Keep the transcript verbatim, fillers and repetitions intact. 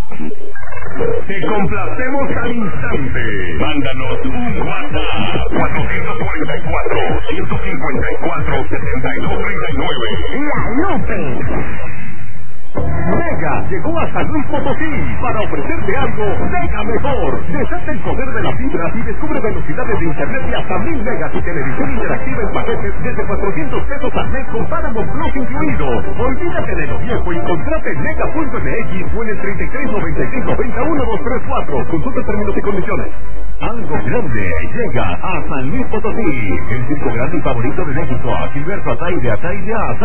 Te complacemos al instante. Mándanos un WhatsApp cuatro cuatro cuatro, uno cinco cuatro, siete dos tres nueve. La López. Mega llegó a San Luis Potosí para ofrecerte algo mega mejor. Desata el poder de la fibra y descubre velocidades de internet de hasta mil megas y televisión interactiva en paquetes desde cuatrocientos pesos al mes con Paramount Plus incluido. Olvídate de lo viejo y contrate en mega punto m x o en el treinta y tres noventa y cinco treinta y uno doscientos treinta y cuatro. Consulta términos y condiciones. Algo grande llega a San Luis Potosí. El circo grande y favorito de México. Gilberto Ataide, Ataide, Ataide.